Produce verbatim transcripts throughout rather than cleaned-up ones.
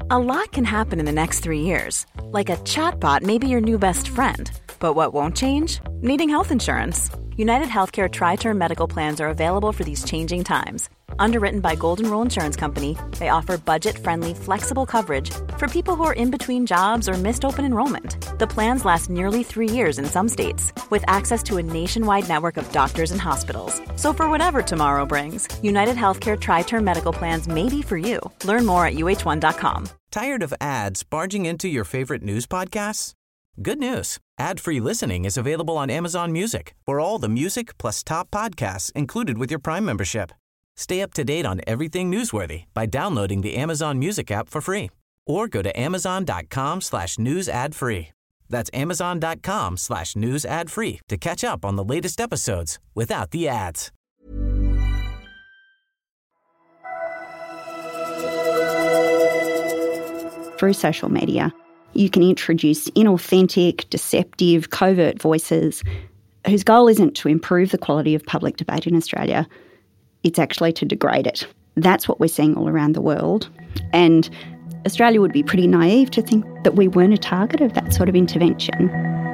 A lot can happen in the next three years. Like a chatbot may be your new best friend. But what won't change? Needing health insurance. United Healthcare Tri-Term Medical Plans are available for these changing times. Underwritten by Golden Rule Insurance Company, they offer budget-friendly, flexible coverage for people who are in between jobs or missed open enrollment. The plans last nearly three years in some states, with access to a nationwide network of doctors and hospitals. So for whatever tomorrow brings, United Healthcare Tri-Term Medical Plans may be for you. Learn more at U H one dot com. Tired of ads barging into your favorite news podcasts? Good news. Ad-free listening is available on Amazon Music for all the music plus top podcasts included with your Prime membership. Stay up to date on everything newsworthy by downloading the Amazon Music app for free or go to amazon.com slash news ad free. That's amazon.com slash news ad free to catch up on the latest episodes without the ads. Through social media, you can introduce inauthentic, deceptive, covert voices whose goal isn't to improve the quality of public debate in Australia. It's actually to degrade it. That's what we're seeing all around the world. And Australia would be pretty naive to think that we weren't a target of that sort of intervention.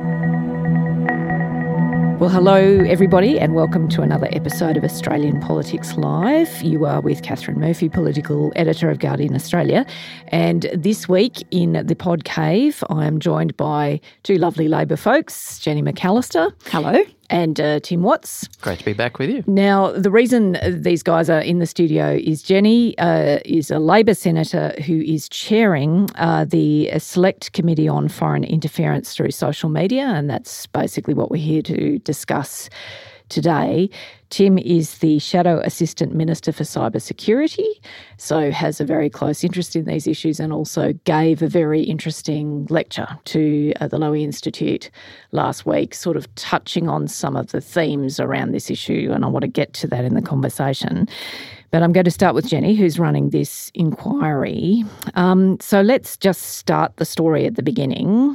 Well, hello everybody and welcome to another episode of Australian Politics Live. You are with Catherine Murphy, political editor of Guardian Australia. And this week in the Pod Cave, I am joined by two lovely Labor folks, Jenny McAllister. Hello. And uh, Tim Watts. Great to be back with you. Now, the reason these guys are in the studio is Jenny uh, is a Labor senator who is chairing uh, the Select Committee on Foreign Interference through Social Media, and that's basically what we're here to discuss today. Tim is the Shadow Assistant Minister for Cybersecurity, so has a very close interest in these issues and also gave a very interesting lecture to uh, the Lowy Institute last week, sort of touching on some of the themes around this issue, and I want to get to that in the conversation. But I'm going to start with Jenny, who's running this inquiry. Um, so let's just start the story at the beginning.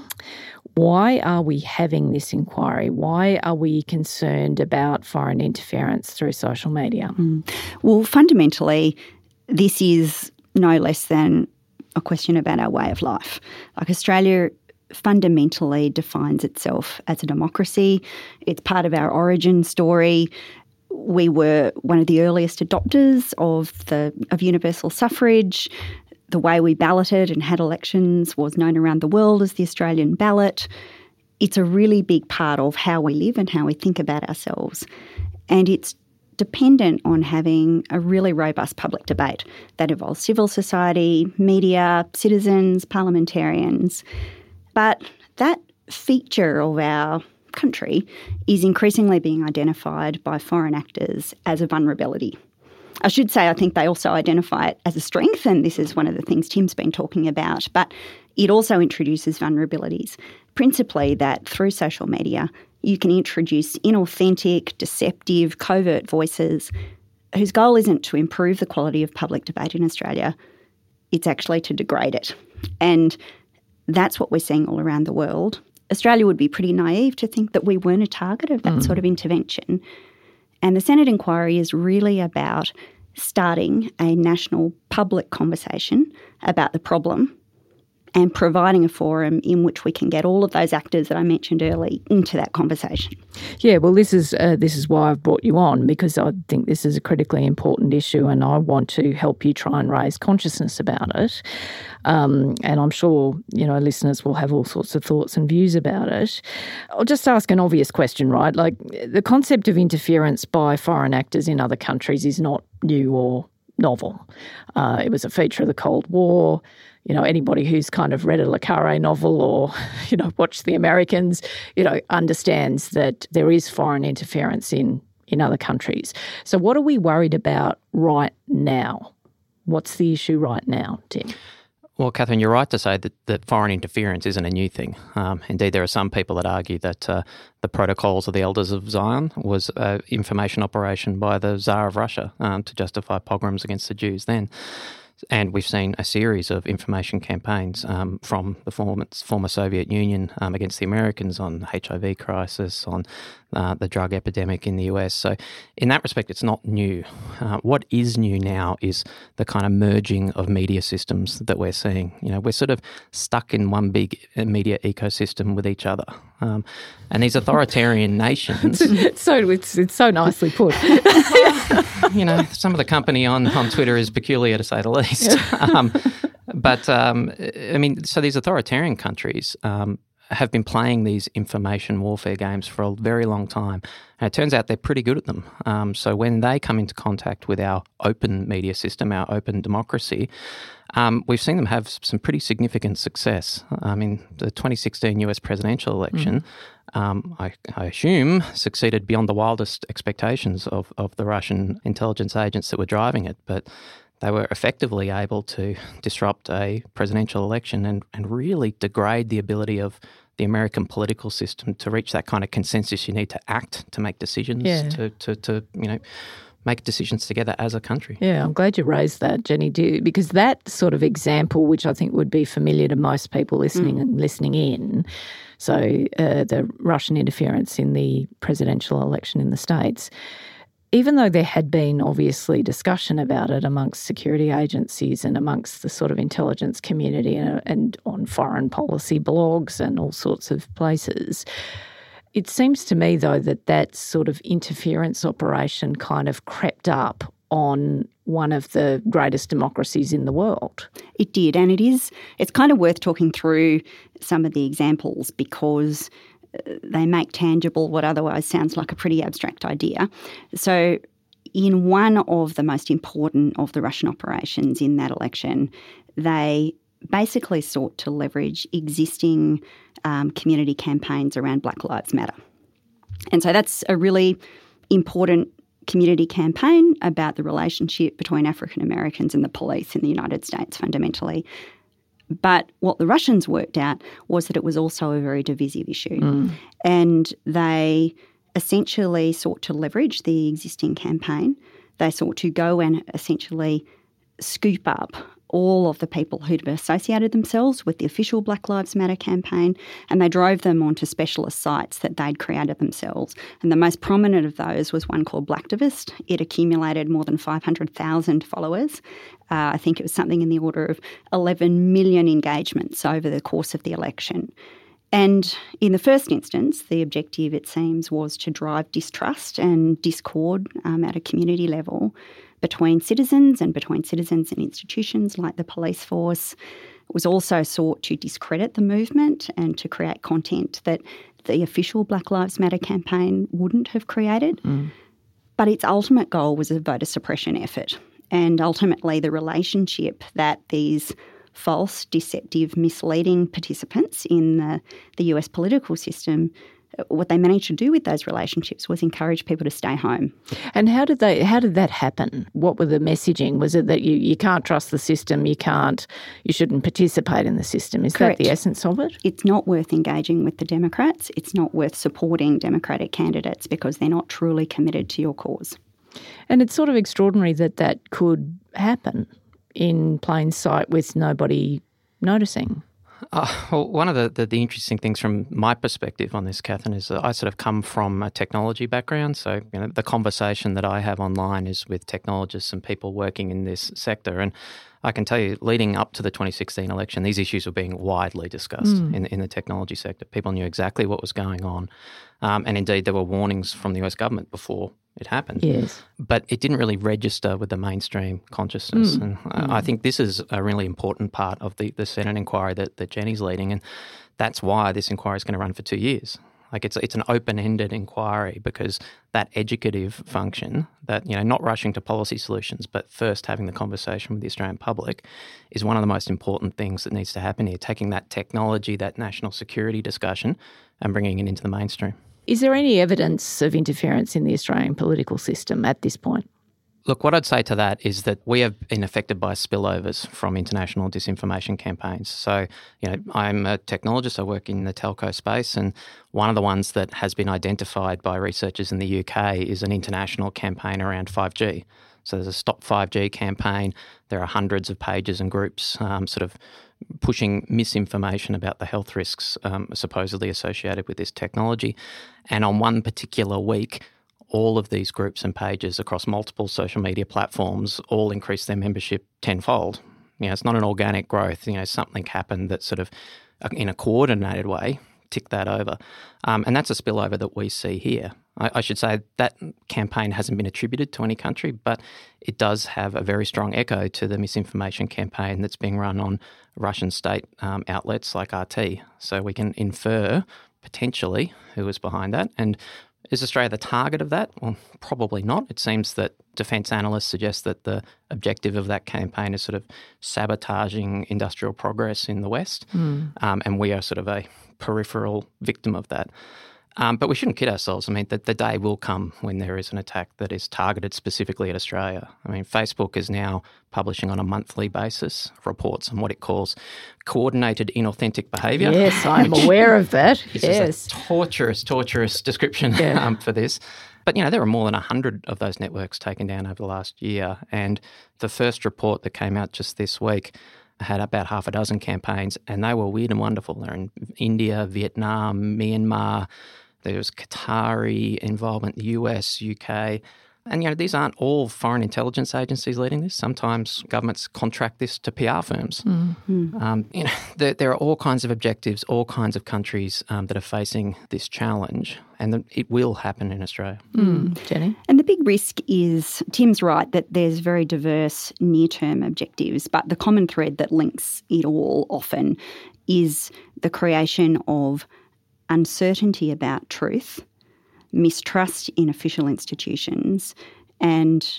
Why are we having this inquiry? Why are we concerned about foreign interference through social media? Mm. Well, fundamentally, this is no less than a question about our way of life. Like, Australia fundamentally defines itself as a democracy. It's part of our origin story. We were one of the earliest adopters of the of universal suffrage. The way we balloted and had elections was known around the world as the Australian ballot. It's a really big part of how we live and how we think about ourselves. And it's dependent on having a really robust public debate that involves civil society, media, citizens, parliamentarians. But that feature of our country is increasingly being identified by foreign actors as a vulnerability. I should say I think they also identify it as a strength, and this is one of the things Tim's been talking about, but it also introduces vulnerabilities, principally that through social media you can introduce inauthentic, deceptive, covert voices whose goal isn't to improve the quality of public debate in Australia, it's actually to degrade it. And that's what we're seeing all around the world. Australia would be pretty naive to think that we weren't a target of that mm. sort of intervention. And the Senate inquiry is really about starting a national public conversation about the problem and providing a forum in which we can get all of those actors that I mentioned earlier into that conversation. Yeah, well, this is uh, this is why I've brought you on, because I think this is a critically important issue and I want to help you try and raise consciousness about it. Um, and I'm sure, you know, listeners will have all sorts of thoughts and views about it. I'll just ask an obvious question, right? Like, the concept of interference by foreign actors in other countries is not new or novel. Uh, it was a feature of the Cold War. You know, anybody who's kind of read a Le Carre novel or, you know, watched The Americans, you know, understands that there is foreign interference in, in other countries. So what are we worried about right now? What's the issue right now, Tim? Well, Catherine, you're right to say that, that foreign interference isn't a new thing. Um, indeed, there are some people that argue that uh, the Protocols of the Elders of Zion was an information operation by the Tsar of Russia um, to justify pogroms against the Jews then. And we've seen a series of information campaigns um, from the former, former Soviet Union um, against the Americans on the H I V crisis, on uh, the drug epidemic in the U S. So in that respect, it's not new. Uh, what is new now is the kind of merging of media systems that we're seeing. You know, we're sort of stuck in one big media ecosystem with each other. Um, and these authoritarian nations... so it's, it's so nicely put. You know, some of the company on, on Twitter is peculiar, to say the least. um, but, um, I mean, so these authoritarian countries um, have been playing these information warfare games for a very long time. And it turns out they're pretty good at them. Um, so when they come into contact with our open media system, our open democracy, um, we've seen them have some pretty significant success. I mean, the twenty sixteen U S presidential election, mm. um, I, I assume, succeeded beyond the wildest expectations of, of the Russian intelligence agents that were driving it. But they were effectively able to disrupt a presidential election and, and really degrade the ability of the American political system to reach that kind of consensus you need to act, to make decisions, yeah. to, to, to, you know, make decisions together as a country. Yeah, I'm glad you raised that, Jenny, do, because that sort of example, which I think would be familiar to most people listening mm. and listening in, so uh, the Russian interference in the presidential election in the States, even though there had been obviously discussion about it amongst security agencies and amongst the sort of intelligence community and, and on foreign policy blogs and all sorts of places, it seems to me, though, that that sort of interference operation kind of crept up on one of the greatest democracies in the world. It did, and it is, it's kind of worth talking through some of the examples because they make tangible what otherwise sounds like a pretty abstract idea. So in one of the most important of the Russian operations in that election, they basically sought to leverage existing um, community campaigns around Black Lives Matter. And so that's a really important community campaign about the relationship between African Americans and the police in the United States fundamentally. But what the Russians worked out was that it was also a very divisive issue. Mm. And they essentially sought to leverage the existing campaign. They sought to go and essentially scoop up all of the people who'd associated themselves with the official Black Lives Matter campaign, and they drove them onto specialist sites that they'd created themselves. And the most prominent of those was one called Blacktivist. It accumulated more than five hundred thousand followers. Uh, I think it was something in the order of eleven million engagements over the course of the election. And in the first instance, the objective, it seems, was to drive distrust and discord um, at a community level between citizens and between citizens and institutions like the police force. It was also sought to discredit the movement and to create content that the official Black Lives Matter campaign wouldn't have created. Mm. But its ultimate goal was a voter suppression effort. And ultimately the relationship that these false, deceptive, misleading participants in the, the U S political system, what they managed to do with those relationships was encourage people to stay home. And how did they? How did that happen? What were the messaging? Was it that you, you can't trust the system, you can't, you shouldn't participate in the system? Is Correct. That the essence of it? It's not worth engaging with the Democrats. It's not worth supporting Democratic candidates because they're not truly committed to your cause. And it's sort of extraordinary that that could happen in plain sight with nobody noticing. Uh, well, one of the, the, the interesting things from my perspective on this, Catherine, is that I sort of come from a technology background. So, you know, the conversation that I have online is with technologists and people working in this sector. And I can tell you, leading up to the twenty sixteen election, these issues were being widely discussed mm. in, in the technology sector. People knew exactly what was going on. Um, and indeed, there were warnings from the U S government before it happened. Yes. But it didn't really register with the mainstream consciousness. Mm. And mm. I think this is a really important part of the, the Senate inquiry that, that Jenny's leading. And that's why this inquiry is going to run for two years. Like it's it's an open-ended inquiry because that educative function, that, you know, not rushing to policy solutions, but first having the conversation with the Australian public is one of the most important things that needs to happen here, taking that technology, that national security discussion and bringing it into the mainstream. Is there any evidence of interference in the Australian political system at this point? Look, what I'd say to that is that we have been affected by spillovers from international disinformation campaigns. So, you know, I'm a technologist, I work in the telco space, and one of the ones that has been identified by researchers in the U K is an international campaign around five G. So there's a Stop five G campaign. There are hundreds of pages and groups um, sort of pushing misinformation about the health risks um, supposedly associated with this technology. And on one particular week, all of these groups and pages across multiple social media platforms all increased their membership tenfold. You know, it's not an organic growth. You know, something happened that sort of, in a coordinated way, ticked that over. Um, and that's a spillover that we see here. I, I should say that campaign hasn't been attributed to any country, but it does have a very strong echo to the misinformation campaign that's being run on Russian state um, outlets like R T. So we can infer potentially who was behind that. And is Australia the target of that? Well, probably not. It seems that defence analysts suggest that the objective of that campaign is sort of sabotaging industrial progress in the West, mm. um, and we are sort of a peripheral victim of that. Um, but we shouldn't kid ourselves. I mean, the, the day will come when there is an attack that is targeted specifically at Australia. I mean, Facebook is now publishing on a monthly basis reports on what it calls coordinated inauthentic behaviour. Yes, I'm aware of that. This yes. is a torturous, torturous description yeah. um, for this. But, you know, there are more than one hundred of those networks taken down over the last year. And the first report that came out just this week had about half a dozen campaigns, and they were weird and wonderful. They're in India, Vietnam, Myanmar. There was Qatari involvement, the U S, U K. And, you know, these aren't all foreign intelligence agencies leading this. Sometimes governments contract this to P R firms. Mm-hmm. Um, you know, there, there are all kinds of objectives, all kinds of countries um, that are facing this challenge, and the, it will happen in Australia. Mm. Jenny? And the big risk is, Tim's right, that there's very diverse near-term objectives, but the common thread that links it all often is the creation of uncertainty about truth, mistrust in official institutions, and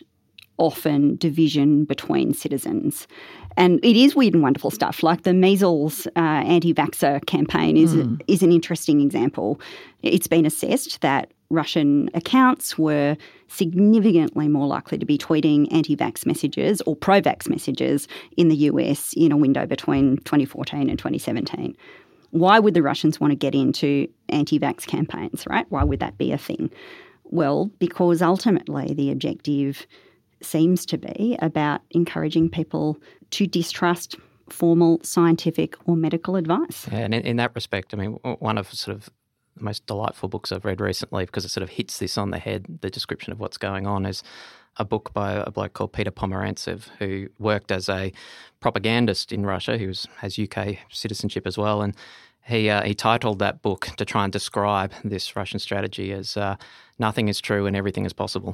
often division between citizens. And it is weird and wonderful stuff. Like the measles uh, anti-vaxxer campaign is, mm. is an interesting example. It's been assessed that Russian accounts were significantly more likely to be tweeting anti-vax messages or pro-vax messages in the U S in a window between twenty fourteen and twenty seventeen. Why would the Russians want to get into anti-vax campaigns, right? Why would that be a thing? Well, because ultimately the objective seems to be about encouraging people to distrust formal scientific or medical advice. Yeah, and in, in that respect, I mean, one of sort of the most delightful books I've read recently, because it sort of hits this on the head, the description of what's going on, is a book by a bloke called Peter Pomerantsev, who worked as a propagandist in Russia. He was, has U K citizenship as well, and he uh, he titled that book to try and describe this Russian strategy as uh, nothing is true and everything is possible.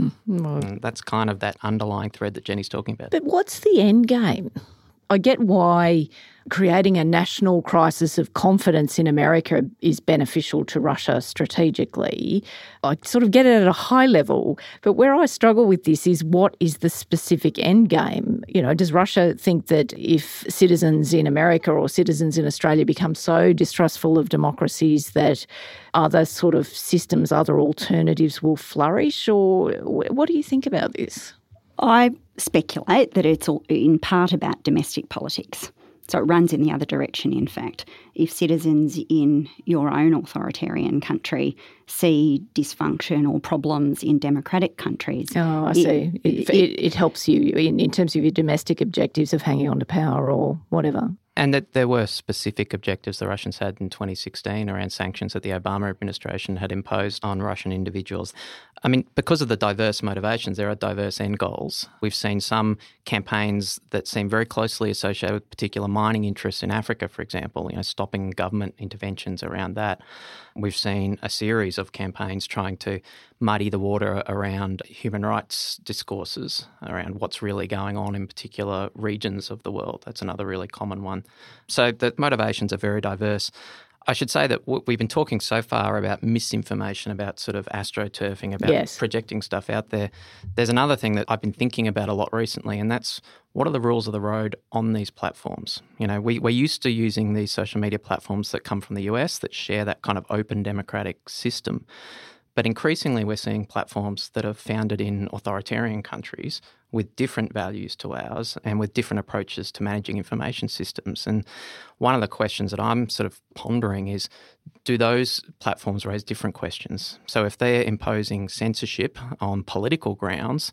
And that's kind of that underlying thread that Jenny's talking about. But what's the end game? I get why creating a national crisis of confidence in America is beneficial to Russia strategically. I sort of get it at a high level, but where I struggle with this is what is the specific end game? You know, does Russia think that if citizens in America or citizens in Australia become so distrustful of democracies that other sort of systems, other alternatives will flourish? Or what do you think about this? I speculate that it's in part about domestic politics. So it runs in the other direction, in fact. If citizens in your own authoritarian country see dysfunction or problems in democratic countries... Oh, I it, see. It, it, it helps you in, in terms of your domestic objectives of hanging on to power or whatever. And that there were specific objectives the Russians had in twenty sixteen around sanctions that the Obama administration had imposed on Russian individuals. I mean, because of the diverse motivations, there are diverse end goals. We've seen some campaigns that seem very closely associated with particular mining interests in Africa, for example, you know, stopping government interventions around that. We've seen a series of campaigns trying to muddy the water around human rights discourses, around what's really going on in particular regions of the world. That's another really common one. So the motivations are very diverse. I should say that we've been talking so far about misinformation, about sort of astroturfing, about yes. projecting stuff out there. There's another thing that I've been thinking about a lot recently, and that's what are the rules of the road on these platforms? You know, we, we're used to using these social media platforms that come from the U S that share that kind of open democratic system. But increasingly we're seeing platforms that are founded in authoritarian countries with different values to ours and with different approaches to managing information systems. And one of the questions that I'm sort of pondering is, do those platforms raise different questions? So if they're imposing censorship on political grounds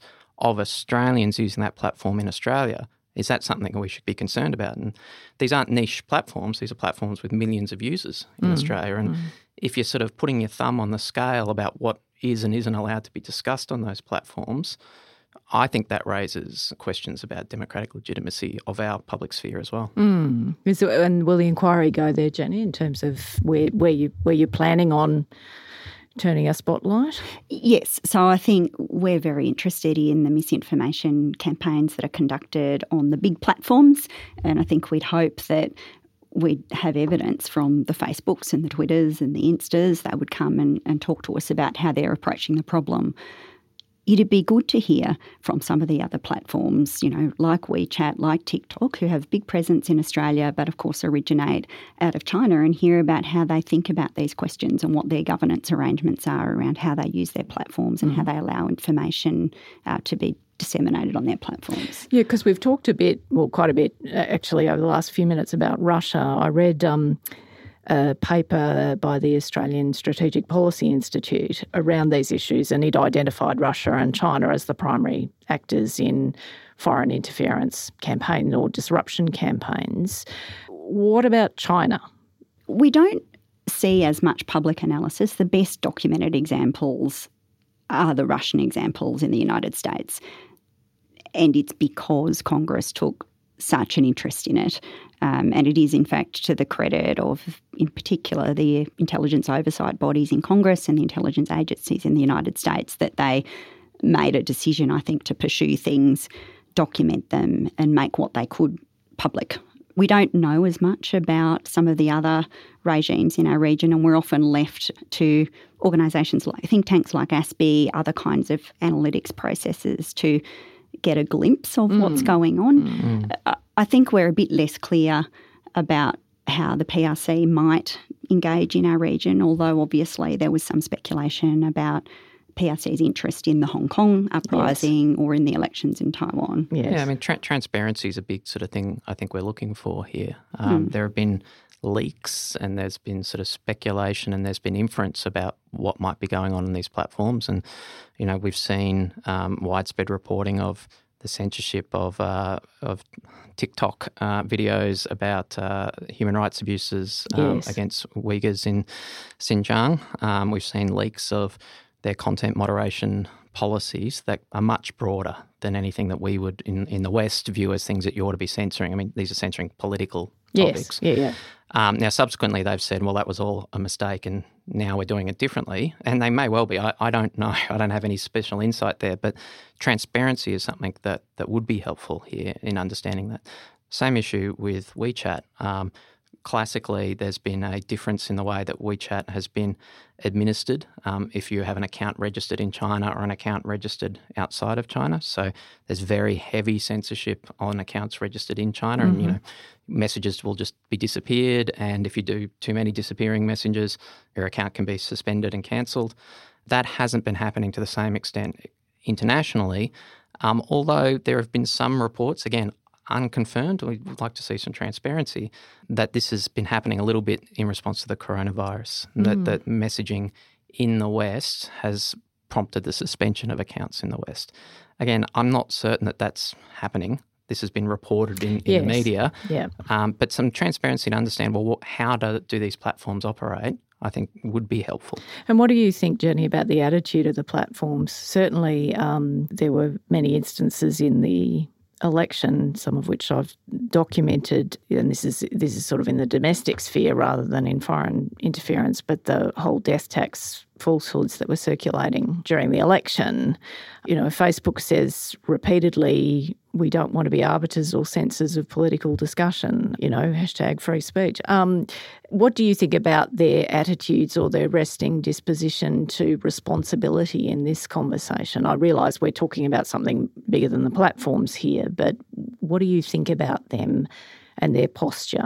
of Australians using that platform in Australia. Is that something we should be concerned about? And these aren't niche platforms. These are platforms with millions of users in mm. Australia. And mm. if you're sort of putting your thumb on the scale about what is and isn't allowed to be discussed on those platforms, I think that raises questions about democratic legitimacy of our public sphere as well. Mm. So, and will the inquiry go there, Jenny, in terms of where, where, you, where you're planning on turning a spotlight? Yes. So I think we're very interested in the misinformation campaigns that are conducted on the big platforms, and I think we'd hope that we'd have evidence from the Facebooks and the Twitters and the Instas that would come and, and talk to us about how they're approaching the problem. It'd be good to hear from some of the other platforms, you know, like WeChat, like TikTok, who have big presence in Australia but of course originate out of China, and hear about how they think about these questions and what their governance arrangements are around how they use their platforms and mm. how they allow information uh, to be disseminated on their platforms. Yeah, because we've talked a bit, well, quite a bit actually over the last few minutes about Russia. I read um, a paper by the Australian Strategic Policy Institute around these issues, and it identified Russia and China as the primary actors in foreign interference campaign or disruption campaigns. What about China? We don't see as much public analysis. The best documented examples are the Russian examples in the United States, and it's because Congress took such an interest in it. Um, and it is, in fact, to the credit of, in particular, the intelligence oversight bodies in Congress and the intelligence agencies in the United States that they made a decision, I think, to pursue things, document them and make what they could public. We don't know as much about some of the other regimes in our region, and we're often left to organisations like think tanks like A S B, other kinds of analytics processes to get a glimpse of mm. what's going on. Mm. I think we're a bit less clear about how the P R C might engage in our region, although obviously there was some speculation about P R C's interest in the Hong Kong uprising yes. or in the elections in Taiwan. Yes. Yeah, I mean, tra- transparency is a big sort of thing I think we're looking for here. Um, mm. There have been leaks and there's been sort of speculation and there's been inference about what might be going on in these platforms. And, you know, we've seen um, widespread reporting of the censorship of uh, of TikTok uh, videos about uh, human rights abuses um, yes. against Uyghurs in Xinjiang. Um, we've seen leaks of their content moderation policies that are much broader than anything that we would in, in the West view as things that you ought to be censoring. I mean, these are censoring political topics. Yes, yeah, yeah. Um, now, subsequently, they've said, well, that was all a mistake and now we're doing it differently. And they may well be. I, I don't know. I don't have any special insight there. But transparency is something that, that would be helpful here in understanding that. Same issue with WeChat. Um, classically, there's been a difference in the way that WeChat has been administered um, if you have an account registered in China or an account registered outside of China. So there's very heavy censorship on accounts registered in China, mm-hmm. and you know messages will just be disappeared. And if you do too many disappearing messages, your account can be suspended and cancelled. That hasn't been happening to the same extent internationally, um, although there have been some reports, again, unconfirmed, we'd like to see some transparency, that this has been happening a little bit in response to the coronavirus, mm. that, that messaging in the West has prompted the suspension of accounts in the West. Again, I'm not certain that that's happening. This has been reported in, in yes. the media, yeah. um, but some transparency to understand, well, what, how do, do these platforms operate, I think would be helpful. And what do you think, Jenny, about the attitude of the platforms? Certainly um, there were many instances in the election, some of which I've documented, and this is this is sort of in the domestic sphere rather than in foreign interference, but the whole death tax falsehoods that were circulating during the election. You know, Facebook says repeatedly, we don't want to be arbiters or censors of political discussion, you know, hashtag free speech. Um, what do you think about their attitudes or their resting disposition to responsibility in this conversation? I realise we're talking about something bigger than the platforms here, but what do you think about them and their posture?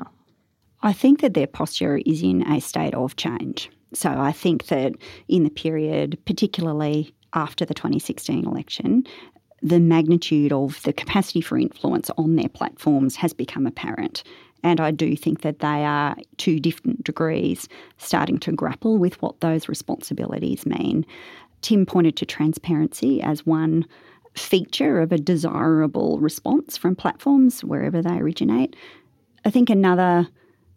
I think that their posture is in a state of change. So I think that in the period, particularly after the twenty sixteen election, the magnitude of the capacity for influence on their platforms has become apparent. And I do think that they are, to different degrees, starting to grapple with what those responsibilities mean. Tim pointed to transparency as one feature of a desirable response from platforms wherever they originate. I think another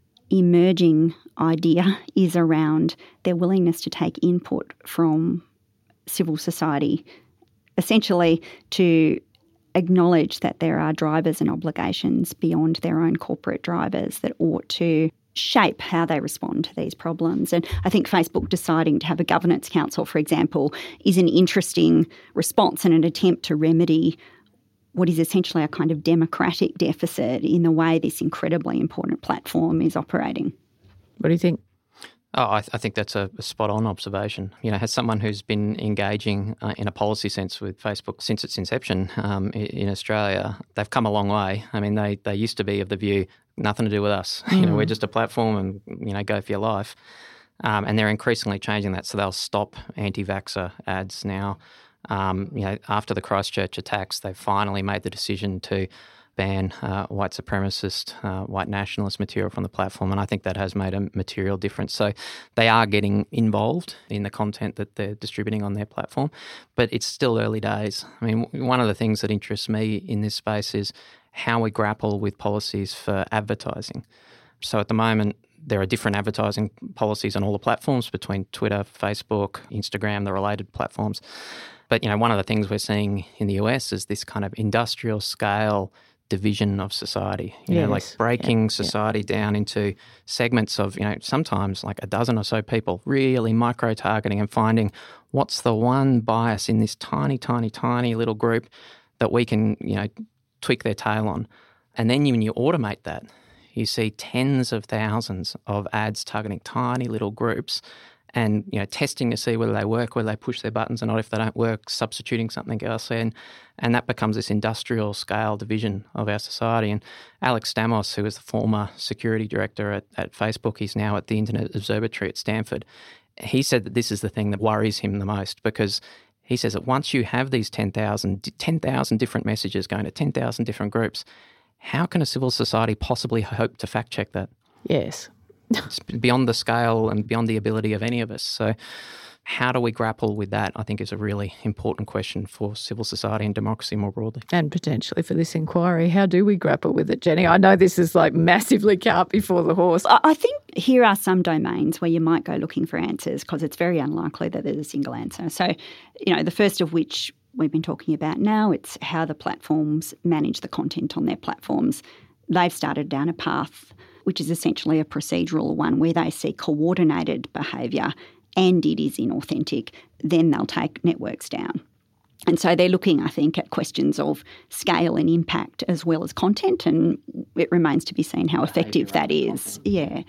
emerging idea is around their willingness to take input from civil society, essentially to acknowledge that there are drivers and obligations beyond their own corporate drivers that ought to shape how they respond to these problems. And I think Facebook deciding to have a governance council, for example, is an interesting response and an attempt to remedy what is essentially a kind of democratic deficit in the way this incredibly important platform is operating. What do you think? Oh, I, th- I think that's a, a spot-on observation. You know, as someone who's been engaging uh, in a policy sense with Facebook since its inception um, in, in Australia, they've come a long way. I mean, they they used to be of the view, nothing to do with us. Mm. You know, we're just a platform and, you know, go for your life. Um, and they're increasingly changing that. So they'll stop anti-vaxxer ads now. Um, you know, after the Christchurch attacks, they've finally made the decision to ban uh, white supremacist, uh, white nationalist material from the platform, and I think that has made a material difference. So they are getting involved in the content that they're distributing on their platform, but it's still early days. I mean, one of the things that interests me in this space is how we grapple with policies for advertising. So at the moment, there are different advertising policies on all the platforms between Twitter, Facebook, Instagram, the related platforms. But, you know, one of the things we're seeing in the U S is this kind of industrial scale division of society, you yes. know, like breaking yeah. society yeah. down into segments of, you know, sometimes like a dozen or so people, really micro-targeting and finding what's the one bias in this tiny, tiny, tiny little group that we can, you know, tweak their tail on. And then when you automate that, you see tens of thousands of ads targeting tiny little groups and, you know, testing to see whether they work, whether they push their buttons or not. If they don't work, substituting something else in. And that becomes this industrial scale division of our society. And Alex Stamos, who was the former security director at, at Facebook, he's now at the Internet Observatory at Stanford. He said that this is the thing that worries him the most, because he says that once you have these ten thousand, ten thousand different messages going to ten thousand different groups, how can a civil society possibly hope to fact check that? Yes. It's beyond the scale and beyond the ability of any of us. So how do we grapple with that, I think, is a really important question for civil society and democracy more broadly. And potentially for this inquiry, how do we grapple with it, Jenny? I know this is like massively cart before the horse. I think here are some domains where you might go looking for answers, because it's very unlikely that there's a single answer. So, you know, the first of which we've been talking about now, it's how the platforms manage the content on their platforms. They've started down a path which is essentially a procedural one where they see coordinated behaviour and it is inauthentic, then they'll take networks down. And so they're looking, I think, at questions of scale and impact as well as content, and it remains to be seen how effective that is. Yeah.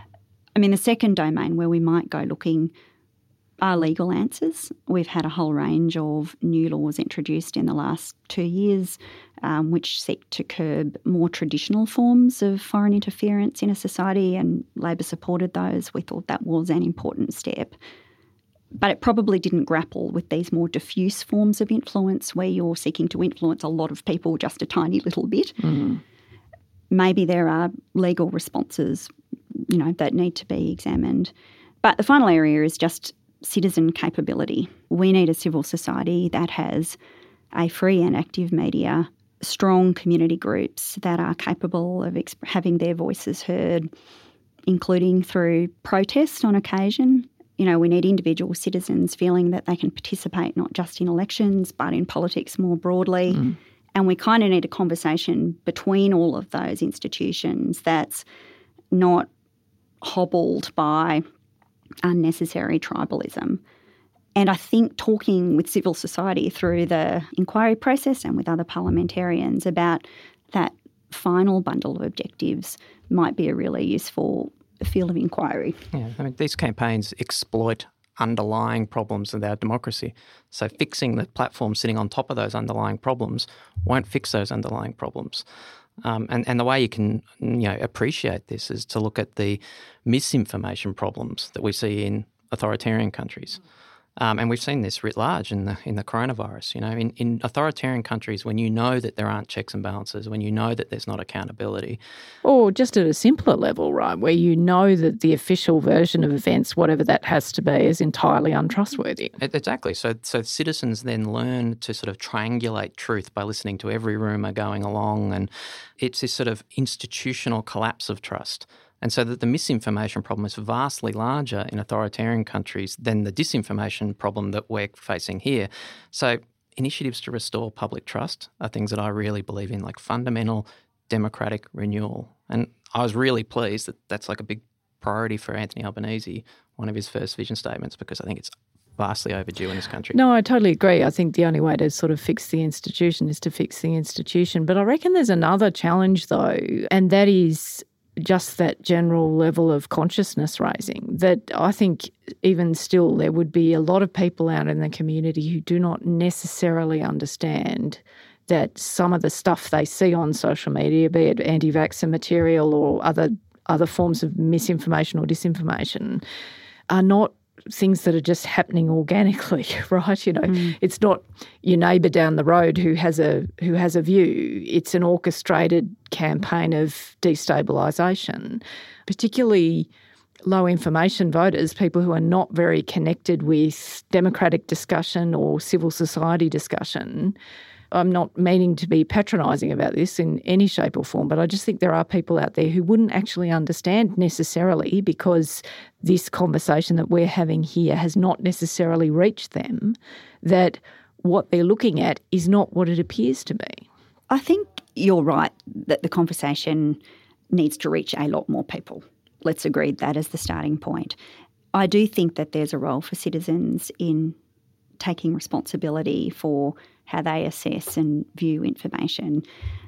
I mean, the second domain where we might go looking are legal answers. We've had a whole range of new laws introduced in the last two years um, which seek to curb more traditional forms of foreign interference in a society, and Labor supported those. We thought that was an important step. But it probably didn't grapple with these more diffuse forms of influence where you're seeking to influence a lot of people just a tiny little bit. Mm. Maybe there are legal responses, you know, that need to be examined. But the final area is just citizen capability. We need a civil society that has a free and active media, strong community groups that are capable of exp- having their voices heard, including through protest on occasion. You know, we need individual citizens feeling that they can participate not just in elections but in politics more broadly. Mm. And we kind of need a conversation between all of those institutions that's not hobbled by unnecessary tribalism. And I think talking with civil society through the inquiry process and with other parliamentarians about that final bundle of objectives might be a really useful field of inquiry. Yeah, I mean, these campaigns exploit underlying problems of our democracy. So fixing the platform sitting on top of those underlying problems won't fix those underlying problems. Um, and, and the way you can, you know, appreciate this is to look at the misinformation problems that we see in authoritarian countries. Um, and we've seen this writ large in the in the coronavirus. You know, in, in authoritarian countries, when you know that there aren't checks and balances, when you know that there's not accountability. Or just at a simpler level, right, where you know that the official version of events, whatever that has to be, is entirely untrustworthy. Exactly. So, so citizens then learn to sort of triangulate truth by listening to every rumour going along, and it's this sort of institutional collapse of trust. And so that the misinformation problem is vastly larger in authoritarian countries than the disinformation problem that we're facing here. So initiatives to restore public trust are things that I really believe in, like fundamental democratic renewal. And I was really pleased that that's like a big priority for Anthony Albanese, one of his first vision statements, because I think it's vastly overdue in this country. No, I totally agree. I think the only way to sort of fix the institution is to fix the institution. But I reckon there's another challenge though, and that is just that general level of consciousness raising, that I think even still there would be a lot of people out in the community who do not necessarily understand that some of the stuff they see on social media, be it anti-vaxxer material or other other forms of misinformation or disinformation, are not things that are just happening organically, right? You know, mm. It's not your neighbour down the road who has a who has a view. It's an orchestrated campaign of destabilisation, particularly low information voters, people who are not very connected with democratic discussion or civil society discussion. I'm not meaning to be patronising about this in any shape or form, but I just think there are people out there who wouldn't actually understand necessarily, because this conversation that we're having here has not necessarily reached them, that what they're looking at is not what it appears to be. I think you're right that the conversation needs to reach a lot more people. Let's agree that as the starting point. I do think that there's a role for citizens in taking responsibility for how they assess and view information.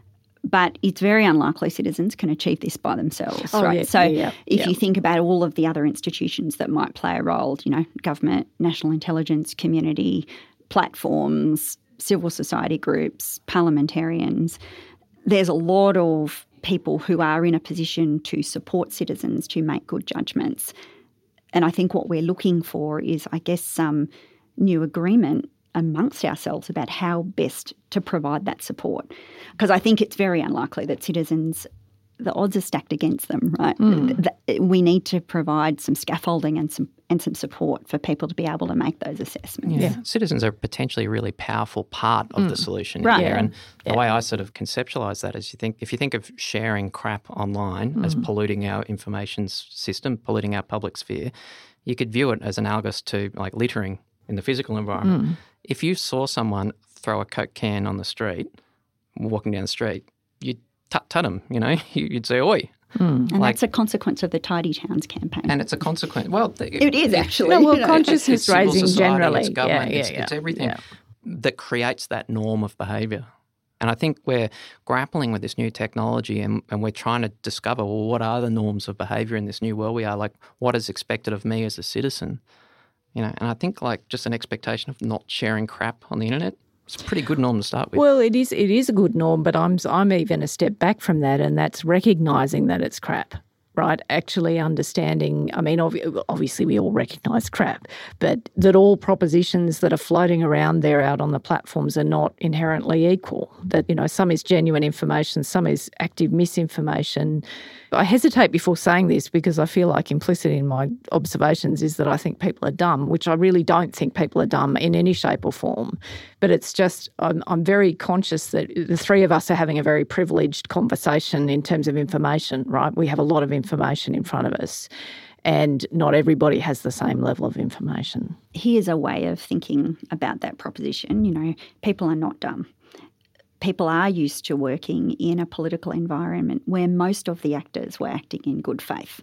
But it's very unlikely citizens can achieve this by themselves, oh, right? Yeah, so yeah, yeah, if yeah. you think about all of the other institutions that might play a role, you know, government, national intelligence, community, platforms, civil society groups, parliamentarians, there's a lot of people who are in a position to support citizens to make good judgments. And I think what we're looking for is, I guess, some new agreement amongst ourselves about how best to provide that support. Because I think it's very unlikely that citizens, the odds are stacked against them, right? Mm. We need to provide some scaffolding and some and some support for people to be able to make those assessments. Yeah, yeah. Citizens are potentially a really powerful part of mm. the solution right. here. Yeah. And the yeah. way I sort of conceptualise that is, you think if you think of sharing crap online mm. as polluting our information system, polluting our public sphere, you could view it as analogous to like littering in the physical environment. Mm. If you saw someone throw a Coke can on the street, walking down the street, you'd tut-tut them, you know, you'd say, oi. Mm. And like, that's a consequence of the Tidy Towns campaign. And it's a consequence. Well, it, it is actually. No, well, you know, consciousness raising generally. It's government, yeah, yeah, it's, yeah. it's everything yeah. that creates that norm of behaviour. And I think we're grappling with this new technology and, and we're trying to discover, well, what are the norms of behaviour in this new world we are? Like, what is expected of me as a citizen? You know, and I think like just an expectation of not sharing crap on the internet, it's a pretty good norm to start with. Well, it is it is a good norm, but I'm I'm even a step back from that, and that's recognising that it's crap, right? Actually understanding, I mean, obviously we all recognise crap, but that all propositions that are floating around there out on the platforms are not inherently equal. That, you know, some is genuine information, some is active misinformation. I hesitate before saying this because I feel like implicit in my observations is that I think people are dumb, which I really don't think people are dumb in any shape or form. But it's just, I'm, I'm very conscious that the three of us are having a very privileged conversation in terms of information, right? We have a lot of information in front of us and not everybody has the same level of information. Here's a way of thinking about that proposition. You know, people are not dumb. People are used to working in a political environment where most of the actors were acting in good faith.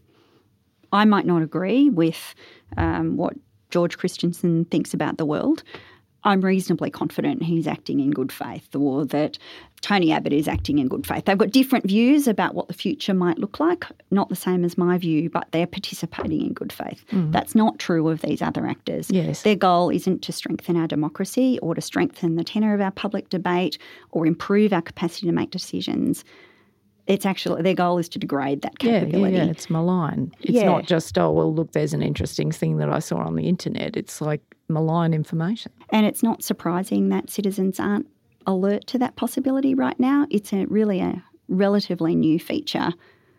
I might not agree with um, what George Christensen thinks about the world. I'm reasonably confident he's acting in good faith, or that Tony Abbott is acting in good faith. They've got different views about what the future might look like, not the same as my view, but they're participating in good faith. Mm. That's not true of these other actors. Yes. Their goal isn't to strengthen our democracy or to strengthen the tenor of our public debate or improve our capacity to make decisions. It's actually, their goal is to degrade that capability. Yeah, yeah, yeah. It's malign. It's yeah. not just, oh, well, look, there's an interesting thing that I saw on the internet. It's like, malign information. And it's not surprising that citizens aren't alert to that possibility right now. It's a really a relatively new feature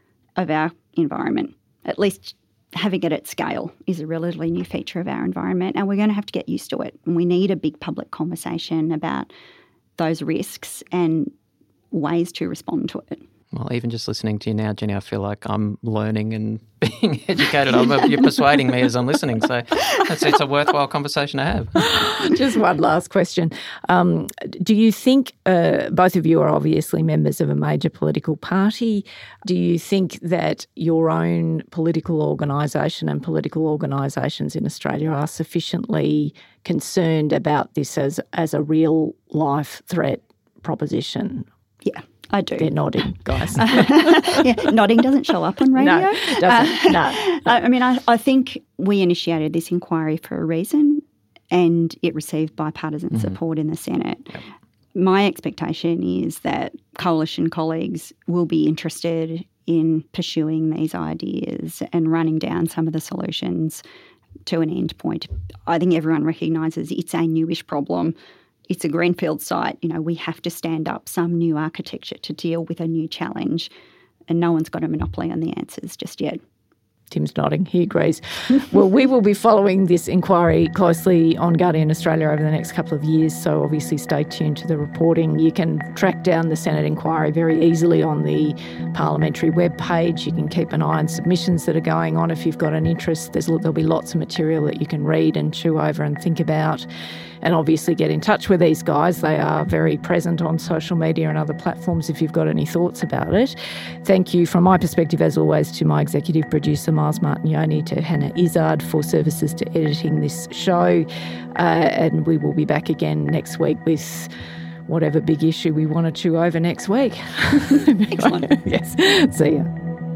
of our environment. At least having it at scale is a relatively new feature of our environment, and we're going to have to get used to it. And we need a big public conversation about those risks and ways to respond to it. Well, even just listening to you now, Jenny, I feel like I'm learning and being educated. I'm, you're persuading me as I'm listening. So it's, it's a worthwhile conversation to have. Just one last question. Um, do you think, uh, both of you are obviously members of a major political party, do you think that your own political organisation and political organisations in Australia are sufficiently concerned about this as, as a real life threat proposition? Yeah. I do. They're nodding, guys. yeah, nodding doesn't show up on radio. No, it doesn't. No. Uh, I mean, I, I think we initiated this inquiry for a reason, and it received bipartisan mm-hmm. support in the Senate. Yep. My expectation is that coalition colleagues will be interested in pursuing these ideas and running down some of the solutions to an end point. I think everyone recognises it's a newish problem. It's a greenfield site. You know, we have to stand up some new architecture to deal with a new challenge, and no one's got a monopoly on the answers just yet. Tim's nodding. He agrees. Well, we will be following this inquiry closely on Guardian Australia over the next couple of years, so obviously stay tuned to the reporting. You can track down the Senate inquiry very easily on the parliamentary webpage. You can keep an eye on submissions that are going on if you've got an interest. There's, there'll be lots of material that you can read and chew over and think about. And obviously get in touch with these guys. They are very present on social media and other platforms if you've got any thoughts about it. Thank you from my perspective, as always, to my executive producer, Miles Martignoni, to Hannah Izzard for services to editing this show. Uh, and we will be back again next week with whatever big issue we want to chew over next week. Excellent. Yes. See ya.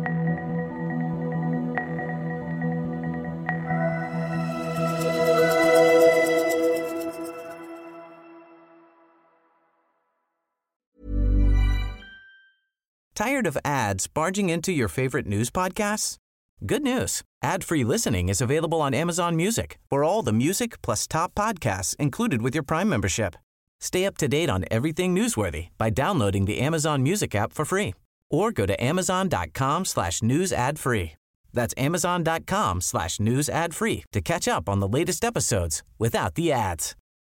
Tired of ads barging into your favorite news podcasts? Good news. Ad-free listening is available on Amazon Music for all the music plus top podcasts included with your Prime membership. Stay up to date on everything newsworthy by downloading the Amazon Music app for free or go to amazon.com slash news ad free. That's amazon.com slash news ad free to catch up on the latest episodes without the ads.